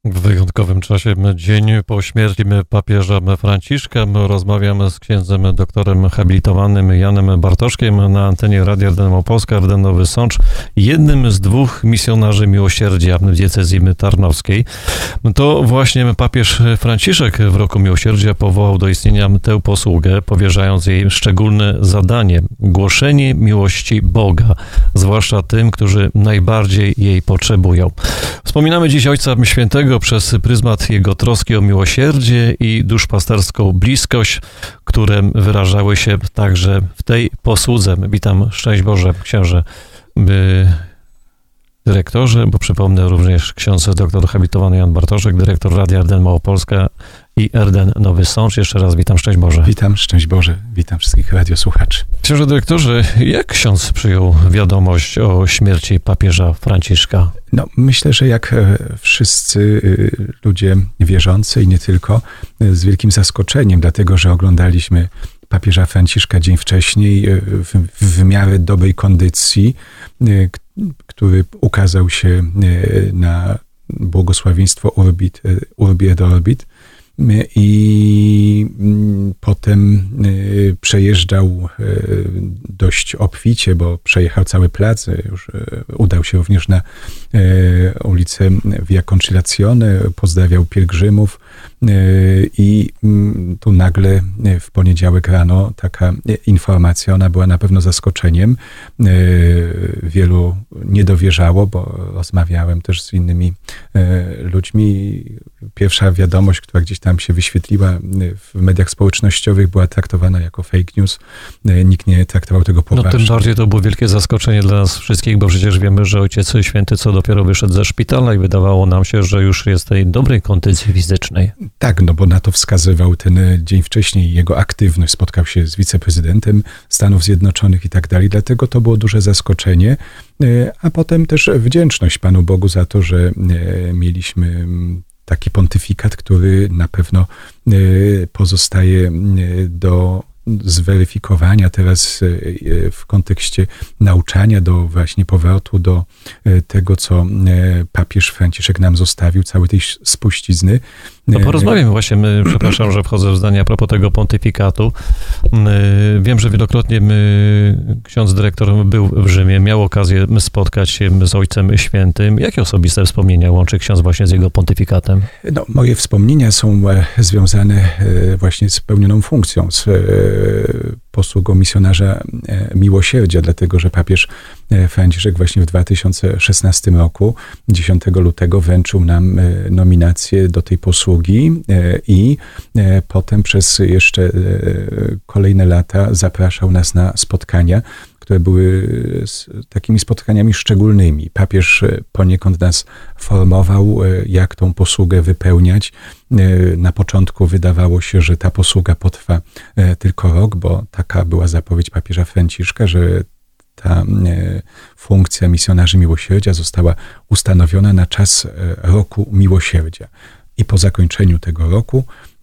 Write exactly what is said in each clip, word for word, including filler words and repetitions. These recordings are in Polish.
W wyjątkowym czasie, dzień po śmierci papieża Franciszka, rozmawiamy z księdzem doktorem habilitowanym Janem Bartoszkiem na antenie Radia Arden Małopolska, Arden Nowy Sącz, jednym z dwóch misjonarzy miłosierdzia w diecezji tarnowskiej. To właśnie papież Franciszek w roku miłosierdzia powołał do istnienia tę posługę, powierzając jej szczególne zadanie – głoszenie miłości Boga, zwłaszcza tym, którzy najbardziej jej potrzebują. Wspominamy dziś Ojca Świętego przez pryzmat jego troski o miłosierdzie i duszpasterską bliskość, które wyrażały się także w tej posłudze. Witam, szczęść Boże, księże by dyrektorze, bo przypomnę również ksiądz doktor habilitowany Jan Bartoszek, dyrektor Radia Arden Małopolska i Arden Nowy Sącz. Jeszcze raz witam, szczęść Boże. Witam, szczęść Boże, witam wszystkich radiosłuchaczy. Księże dyrektorze, jak ksiądz przyjął wiadomość o śmierci papieża Franciszka? No, myślę, że jak wszyscy ludzie wierzący i nie tylko, z wielkim zaskoczeniem, dlatego że oglądaliśmy papieża Franciszka dzień wcześniej w, w miarę dobrej kondycji, który ukazał się na błogosławieństwo Urbit, Urbi et Orbit, i potem przejeżdżał dość obficie, bo przejechał cały plac, już udał się również na ulicę Via Conciliazione, pozdrawiał pielgrzymów i tu nagle w poniedziałek rano taka informacja, ona była na pewno zaskoczeniem. Wielu nie dowierzało, bo rozmawiałem też z innymi ludźmi. Pierwsza wiadomość, która gdzieś tam się wyświetliła w mediach społecznościowych, była traktowana jako fake news. Nikt nie traktował tego poważnie. No tym bardziej to było wielkie zaskoczenie dla nas wszystkich, bo przecież wiemy, że Ojciec Święty co dopiero wyszedł ze szpitala i wydawało nam się, że już jest w tej dobrej kondycji fizycznej. Tak, no bo na to wskazywał ten dzień wcześniej jego aktywność. Spotkał się z wiceprezydentem Stanów Zjednoczonych i tak dalej. Dlatego to było duże zaskoczenie. A potem też wdzięczność Panu Bogu za to, że mieliśmy taki pontyfikat, który na pewno pozostaje do zweryfikowania teraz w kontekście nauczania, do właśnie powrotu do tego, co papież Franciszek nam zostawił, całej tej spuścizny. No porozmawiamy właśnie, my, przepraszam, że wchodzę w zdanie a propos tego pontyfikatu. Wiem, że wielokrotnie my, ksiądz dyrektor był w Rzymie, miał okazję spotkać się z Ojcem Świętym. Jakie osobiste wspomnienia łączy ksiądz właśnie z jego pontyfikatem? No, moje wspomnienia są związane właśnie z pełnioną funkcją, z posługą misjonarza miłosierdzia, dlatego że papież Franciszek właśnie w dwa tysiące szesnastym roku, dziesiątego lutego, wręczył nam nominację do tej posługi i potem przez jeszcze kolejne lata zapraszał nas na spotkania, które były takimi spotkaniami szczególnymi. Papież poniekąd nas formował, jak tą posługę wypełniać. Na początku wydawało się, że ta posługa potrwa tylko rok, bo taka była zapowiedź papieża Franciszka, że ta funkcja misjonarzy miłosierdzia została ustanowiona na czas roku miłosierdzia. I po zakończeniu tego roku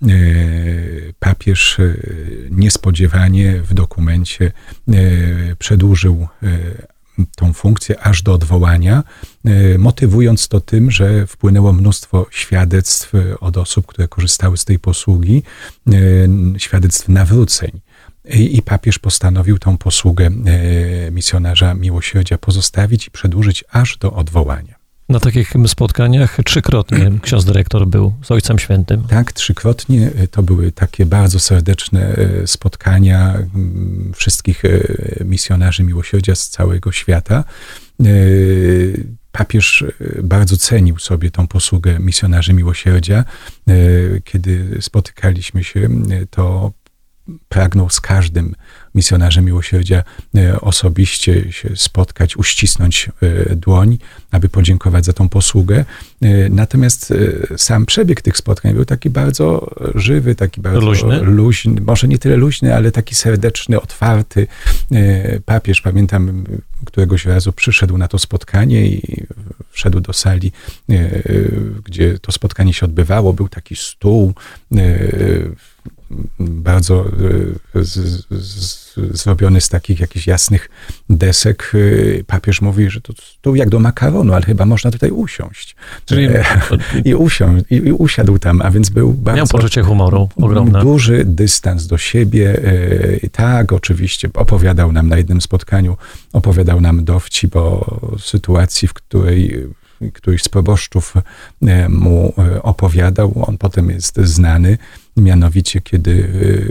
papież niespodziewanie w dokumencie przedłużył tą funkcję aż do odwołania, motywując to tym, że wpłynęło mnóstwo świadectw od osób, które korzystały z tej posługi, świadectw nawróceń. I papież postanowił tą posługę misjonarza miłosierdzia pozostawić i przedłużyć aż do odwołania. Na takich spotkaniach trzykrotnie ksiądz dyrektor był z Ojcem Świętym. Tak, trzykrotnie. To były takie bardzo serdeczne spotkania wszystkich misjonarzy miłosierdzia z całego świata. Papież bardzo cenił sobie tą posługę misjonarzy miłosierdzia. Kiedy spotykaliśmy się, to pragnął z każdym misjonarzem miłosierdzia osobiście się spotkać, uścisnąć dłoń, aby podziękować za tą posługę. Natomiast sam przebieg tych spotkań był taki bardzo żywy, taki bardzo luźny, luźny może nie tyle luźny, ale taki serdeczny, otwarty. Papież, pamiętam, któregoś razu przyszedł na to spotkanie i wszedł do sali, gdzie to spotkanie się odbywało. Był taki stół, bardzo z, z, zrobiony z takich jakichś jasnych desek. Papież mówi, że to, to jak do makaronu, ale chyba można tutaj usiąść. Czyli... I, usiąść, i, I usiadł tam, a więc był bardzo... Miał poczucie humoru ogromne. Duży dystans do siebie. Tak, oczywiście opowiadał nam na jednym spotkaniu, opowiadał nam dowcip o sytuacji, w której któryś z proboszczów mu opowiadał. On potem jest znany, mianowicie kiedy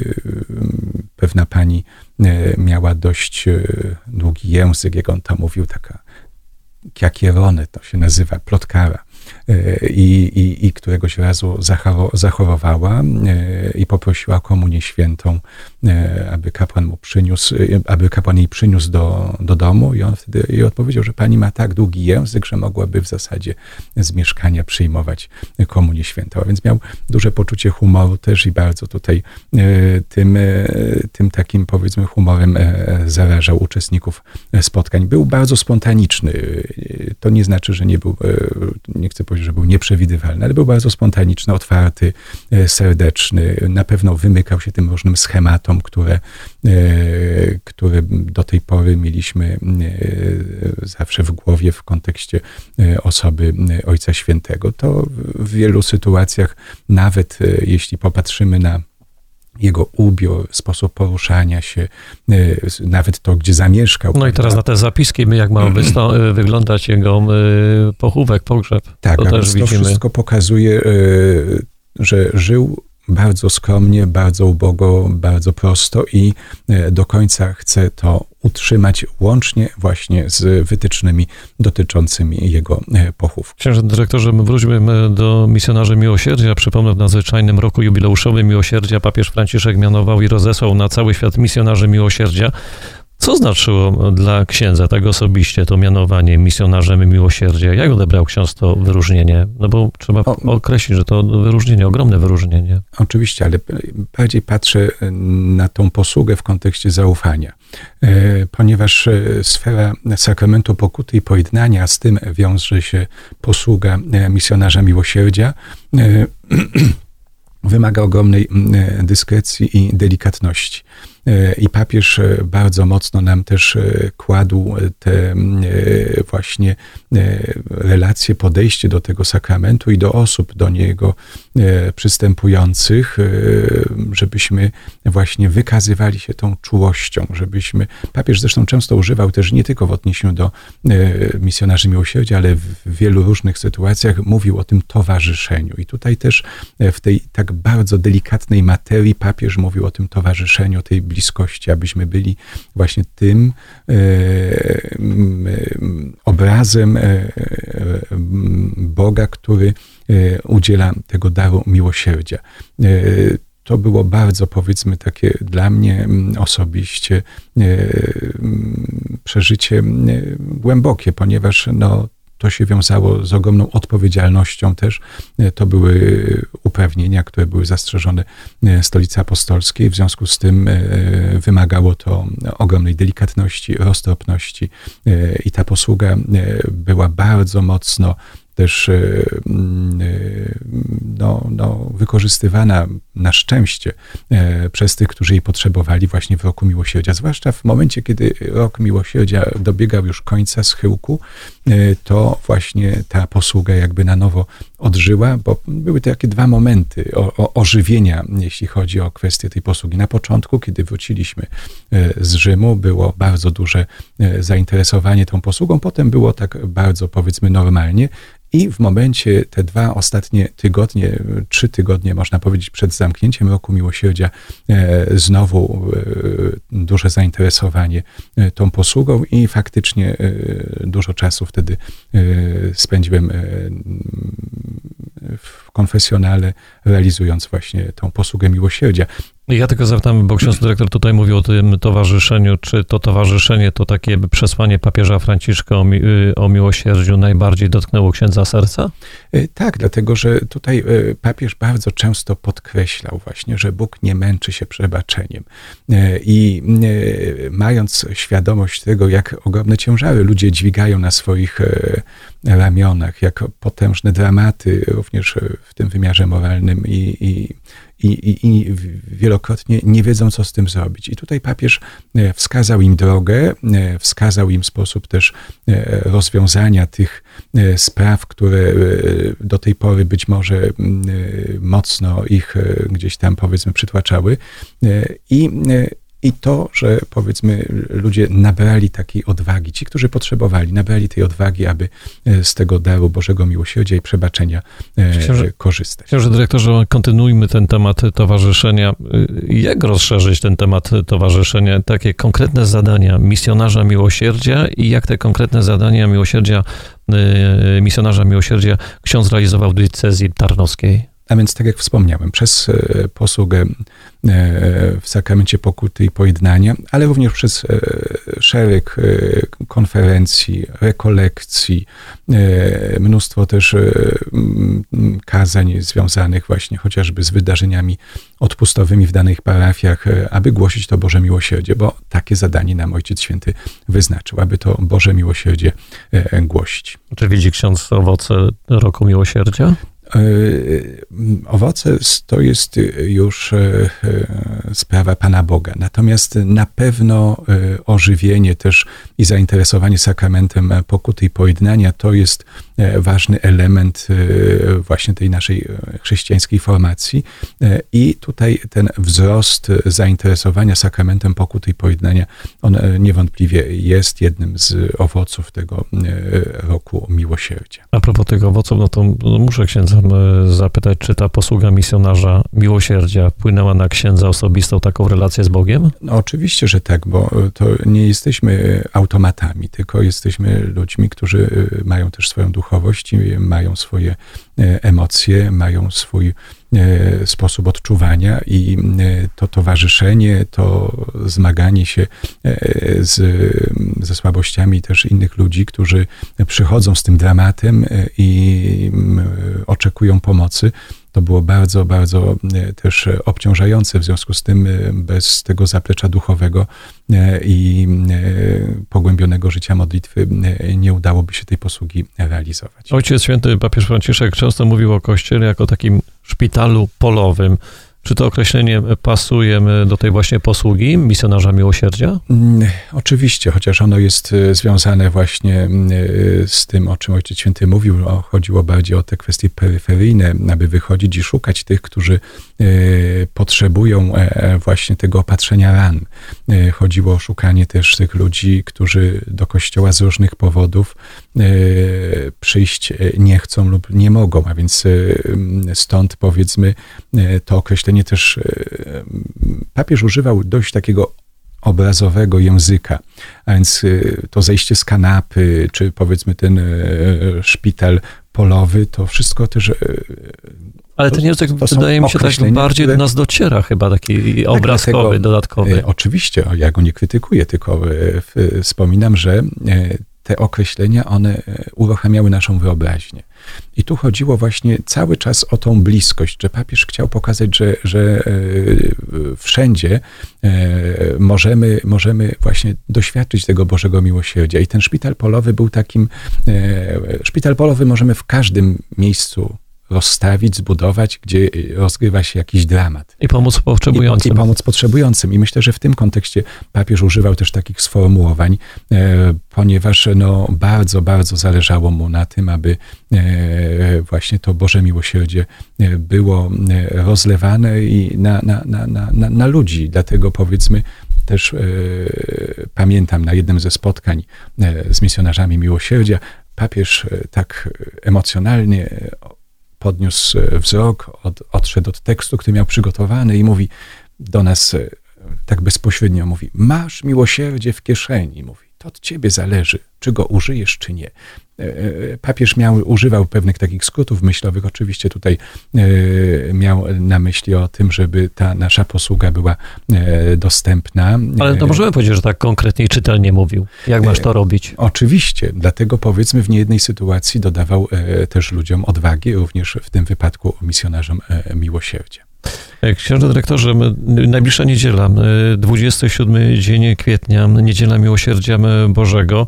pewna pani miała dość długi język, jak on to mówił, taka kiakierony, to się nazywa, plotkara. I, i, i któregoś razu zachorowała i poprosiła komunię świętą, aby kapłan mu przyniósł, aby kapłan jej przyniósł do, do domu i on wtedy jej odpowiedział, że pani ma tak długi język, że mogłaby w zasadzie z mieszkania przyjmować komunię świętą. A więc miał duże poczucie humoru też i bardzo tutaj tym, tym takim, powiedzmy, humorem zarażał uczestników spotkań. Był bardzo spontaniczny. To nie znaczy, że nie był, nie chcę powiedzieć, że był nieprzewidywalny, ale był bardzo spontaniczny, otwarty, serdeczny. Na pewno wymykał się tym różnym schematom, które, które do tej pory mieliśmy zawsze w głowie w kontekście osoby Ojca Świętego. To w wielu sytuacjach, nawet jeśli popatrzymy na jego ubiór, sposób poruszania się, nawet to, gdzie zamieszkał. No prawda? I teraz na te zapiski, jak ma wysta- wyglądać jego pochówek, pogrzeb. Tak, to a też to widzimy. wszystko pokazuje, że żył bardzo skromnie, bardzo ubogo, bardzo prosto i do końca chce to utrzymać łącznie właśnie z wytycznymi dotyczącymi jego pochówku. Księże dyrektorze, wróćmy do misjonarzy miłosierdzia. Przypomnę, w nadzwyczajnym roku jubileuszowym miłosierdzia papież Franciszek mianował i rozesłał na cały świat misjonarzy miłosierdzia. Co znaczyło dla księdza tak osobiście to mianowanie misjonarzem miłosierdzia? Jak odebrał ksiądz to wyróżnienie? No bo trzeba o, określić, że to wyróżnienie, ogromne wyróżnienie. Oczywiście, ale bardziej patrzę na tą posługę w kontekście zaufania. Ponieważ sfera sakramentu pokuty i pojednania, z tym wiąże się posługa misjonarza miłosierdzia, wymaga ogromnej dyskrecji i delikatności. I papież bardzo mocno nam też kładł te właśnie relacje, podejście do tego sakramentu i do osób do niego przystępujących, żebyśmy właśnie wykazywali się tą czułością, żebyśmy, papież zresztą często używał też nie tylko w odniesieniu do misjonarzy miłosierdzia, ale w wielu różnych sytuacjach mówił o tym towarzyszeniu. I tutaj też w tej tak bardzo delikatnej materii papież mówił o tym towarzyszeniu, o tej bliskości, abyśmy byli właśnie tym e, obrazem e, Boga, który e, udziela tego daru miłosierdzia. E, to było bardzo, powiedzmy, takie dla mnie osobiście e, przeżycie głębokie, ponieważ no, to się wiązało z ogromną odpowiedzialnością też. To były uprawnienia, które były zastrzeżone Stolicy Apostolskiej. W związku z tym wymagało to ogromnej delikatności, roztropności i ta posługa była bardzo mocno też no, no, wykorzystywana na szczęście przez tych, którzy jej potrzebowali właśnie w roku miłosierdzia. Zwłaszcza w momencie, kiedy rok miłosierdzia dobiegał już końca, schyłku, to właśnie ta posługa jakby na nowo odżyła, bo były to takie dwa momenty o, o, ożywienia, jeśli chodzi o kwestię tej posługi. Na początku, kiedy wróciliśmy z Rzymu, było bardzo duże zainteresowanie tą posługą, potem było tak bardzo, powiedzmy, normalnie. I w momencie, te dwa ostatnie tygodnie, trzy tygodnie, można powiedzieć, przed zamknięciem roku miłosierdzia, e, znowu e, duże zainteresowanie e, tą posługą i faktycznie e, dużo czasu wtedy e, spędziłem e, w konfesjonale, realizując właśnie tą posługę miłosierdzia. Ja tylko zapytam, bo ksiądz dyrektor tutaj mówił o tym towarzyszeniu, czy to towarzyszenie, to takie przesłanie papieża Franciszka o, mi, o miłosierdziu najbardziej dotknęło księdza serca? Tak, dlatego że tutaj papież bardzo często podkreślał właśnie, że Bóg nie męczy się przebaczeniem. I mając świadomość tego, jak ogromne ciężary ludzie dźwigają na swoich ramionach, jak potężne dramaty również w tym wymiarze moralnym i, i, i, i wielokrotnie nie wiedzą, co z tym zrobić. I tutaj papież wskazał im drogę, wskazał im sposób też rozwiązania tych spraw, które do tej pory być może mocno ich gdzieś tam, powiedzmy, przytłaczały. I I to, że powiedzmy ludzie nabrali takiej odwagi, ci, którzy potrzebowali, nabrali tej odwagi, aby z tego daru Bożego miłosierdzia i przebaczenia książę, korzystać. Książę dyrektorze, kontynuujmy ten temat towarzyszenia. Jak rozszerzyć ten temat towarzyszenia? Takie konkretne zadania misjonarza miłosierdzia i jak te konkretne zadania miłosierdzia, misjonarza miłosierdzia ksiądz realizował w diecezji tarnowskiej? A więc, tak jak wspomniałem, przez posługę w sakramencie pokuty i pojednania, ale również przez szereg konferencji, rekolekcji, mnóstwo też kazań związanych właśnie chociażby z wydarzeniami odpustowymi w danych parafiach, aby głosić to Boże miłosierdzie, bo takie zadanie nam Ojciec Święty wyznaczył, aby to Boże miłosierdzie głosić. Czy widzi ksiądz owoce roku miłosierdzia? Owoce to jest już sprawa Pana Boga. Natomiast na pewno ożywienie też i zainteresowanie sakramentem pokuty i pojednania to jest ważny element właśnie tej naszej chrześcijańskiej formacji. I tutaj ten wzrost zainteresowania sakramentem pokuty i pojednania, on niewątpliwie jest jednym z owoców tego roku miłosierdzia. A propos tych owoców, no to no muszę księdza zapytać, czy ta posługa misjonarza miłosierdzia wpłynęła na księdza osobistą taką relację z Bogiem? No, oczywiście, że tak, bo to nie jesteśmy automatami, tylko jesteśmy ludźmi, którzy mają też swoją duchowość, mają swoje emocje, mają swój sposób odczuwania i to towarzyszenie, to zmaganie się z, ze słabościami też innych ludzi, którzy przychodzą z tym dramatem i oczekują pomocy, to było bardzo, bardzo też obciążające. W związku z tym bez tego zaplecza duchowego i pogłębionego życia modlitwy nie udałoby się tej posługi realizować. Ojciec Święty papież Franciszek często mówił o Kościele jako takim szpitalu polowym. Czy to określenie pasuje do tej właśnie posługi misjonarza miłosierdzia? Oczywiście, chociaż ono jest związane właśnie z tym, o czym Ojciec Święty mówił. Chodziło bardziej o te kwestie peryferyjne, aby wychodzić i szukać tych, którzy potrzebują właśnie tego opatrzenia ran. Chodziło o szukanie też tych ludzi, którzy do Kościoła z różnych powodów przyjść nie chcą lub nie mogą, a więc stąd powiedzmy to określenie też papież używał dość takiego obrazowego języka, a więc to zejście z kanapy, czy powiedzmy ten szpital polowy, to wszystko też... Ale ten język, wydaje mi się, tak bardziej które... do nas dociera chyba, taki tak, obrazkowy, dlatego, dodatkowy. Oczywiście, ja go nie krytykuję, tylko wspominam, że te określenia, one uruchamiały naszą wyobraźnię. I tu chodziło właśnie cały czas o tą bliskość, że papież chciał pokazać, że, że wszędzie możemy, możemy właśnie doświadczyć tego Bożego miłosierdzia. I ten szpital polowy był takim, szpital polowy możemy w każdym miejscu rozstawić, zbudować, gdzie rozgrywa się jakiś dramat. I pomóc potrzebującym. I, i pomóc potrzebującym. I myślę, że w tym kontekście papież używał też takich sformułowań, e, ponieważ no, bardzo, bardzo zależało mu na tym, aby e, właśnie to Boże miłosierdzie było rozlewane i na, na, na, na, na, na ludzi. Dlatego powiedzmy, też e, pamiętam na jednym ze spotkań e, z misjonarzami miłosierdzia, papież e, tak emocjonalnie podniósł wzrok, od, odszedł od tekstu, który miał przygotowany i mówi do nas tak bezpośrednio, mówi, masz miłosierdzie w kieszeni, mówi, to od ciebie zależy, czy go użyjesz, czy nie. Papież miał, używał pewnych takich skrótów myślowych, oczywiście tutaj miał na myśli o tym, żeby ta nasza posługa była dostępna. Ale to możemy powiedzieć, że tak konkretnie i czytelnie mówił. Jak masz to robić? Oczywiście, dlatego powiedzmy w niejednej sytuacji dodawał też ludziom odwagi, również w tym wypadku misjonarzom miłosierdzia. Księże dyrektorze, najbliższa niedziela, dwudziesty siódmy dzień kwietnia, niedziela miłosierdzia Bożego.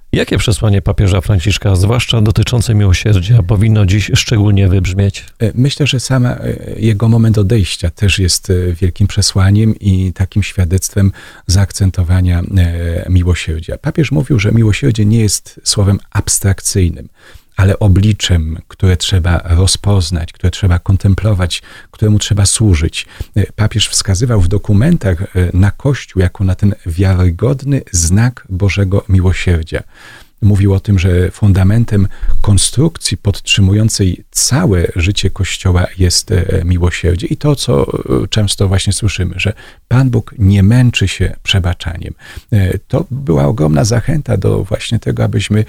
Jakie przesłanie papieża Franciszka, zwłaszcza dotyczące miłosierdzia, powinno dziś szczególnie wybrzmieć? Myślę, że sam jego moment odejścia też jest wielkim przesłaniem i takim świadectwem zaakcentowania miłosierdzia. Papież mówił, że miłosierdzie nie jest słowem abstrakcyjnym, ale obliczem, które trzeba rozpoznać, które trzeba kontemplować, któremu trzeba służyć. Papież wskazywał w dokumentach na Kościół jako na ten wiarygodny znak Bożego miłosierdzia. Mówił o tym, że fundamentem konstrukcji podtrzymującej całe życie Kościoła jest miłosierdzie i to, co często właśnie słyszymy, że Pan Bóg nie męczy się przebaczaniem. To była ogromna zachęta do właśnie tego, abyśmy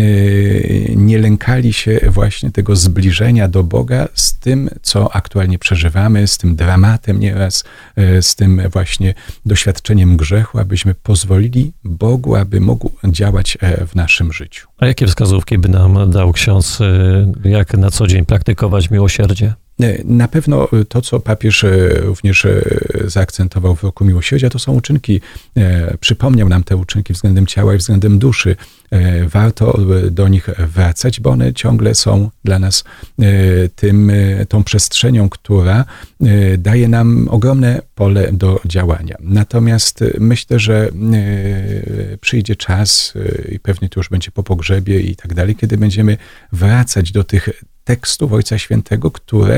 nie lękali się właśnie tego zbliżenia do Boga z tym, co aktualnie przeżywamy, z tym dramatem nieraz, z tym właśnie doświadczeniem grzechu, abyśmy pozwolili Bogu, aby mógł działać w naszym życiu. A jakie wskazówki by nam dał ksiądz, jak na co dzień praktykować miłosierdzie? Na pewno to, co papież również zaakcentował w roku miłosierdzia, to są uczynki. Przypomniał nam te uczynki względem ciała i względem duszy. Warto do nich wracać, bo one ciągle są dla nas tym, tą przestrzenią, która daje nam ogromne pole do działania. Natomiast myślę, że przyjdzie czas i pewnie to już będzie po pogrzebie i tak dalej, kiedy będziemy wracać do tych tekstów Ojca Świętego, które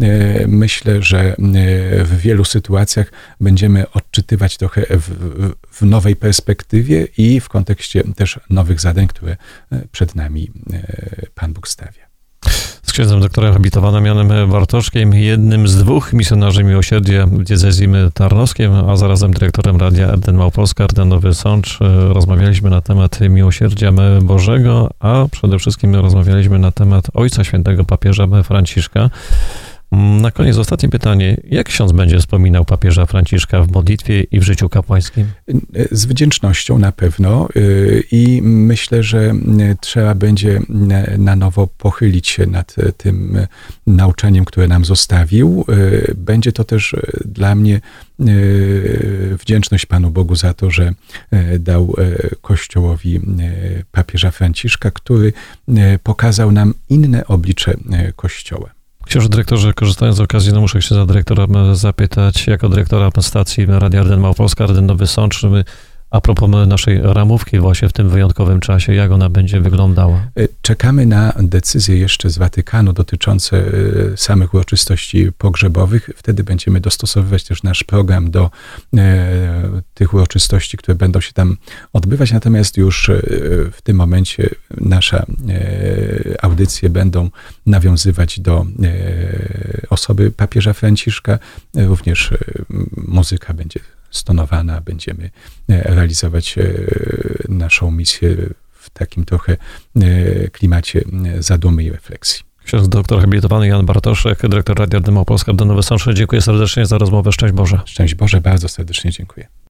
myślę, że w wielu sytuacjach będziemy odczytywać trochę w, w nowej perspektywie i w kontekście też nowych zadań, które przed nami Pan Bóg stawia. Z księdzem doktorem habilitowanym Janem Bartoszkiem, jednym z dwóch misjonarzy miłosierdzia w diecezji tarnowskiej, a zarazem dyrektorem Radia R D N Małopolska, R D N Nowy Sącz. Rozmawialiśmy na temat miłosierdzia Bożego, a przede wszystkim rozmawialiśmy na temat Ojca Świętego papieża Franciszka. Na koniec ostatnie pytanie. Jak ksiądz będzie wspominał papieża Franciszka w modlitwie i w życiu kapłańskim? Z wdzięcznością na pewno i myślę, że trzeba będzie na nowo pochylić się nad tym nauczaniem, które nam zostawił. Będzie to też dla mnie wdzięczność Panu Bogu za to, że dał Kościołowi papieża Franciszka, który pokazał nam inne oblicze Kościoła. Księże dyrektorze, korzystając z okazji, no muszę się za dyrektora zapytać, jako dyrektora stacji Radia R D N Małopolska, R D N Nowy Sącz, a propos naszej ramówki właśnie w tym wyjątkowym czasie, jak ona będzie wyglądała? Czekamy na decyzje jeszcze z Watykanu dotyczące samych uroczystości pogrzebowych. Wtedy będziemy dostosowywać też nasz program do tych uroczystości, które będą się tam odbywać. Natomiast już w tym momencie nasze audycje będą nawiązywać do osoby papieża Franciszka. Również muzyka będzie stonowana, będziemy realizować naszą misję w takim trochę klimacie zadumy i refleksji. Ksiądz doktor habilitowany Jan Bartoszek, dyrektor Radia R D N Małopolska, R D N Nowy Sącz. Dziękuję serdecznie za rozmowę. Szczęść Boże. Szczęść Boże, bardzo serdecznie dziękuję.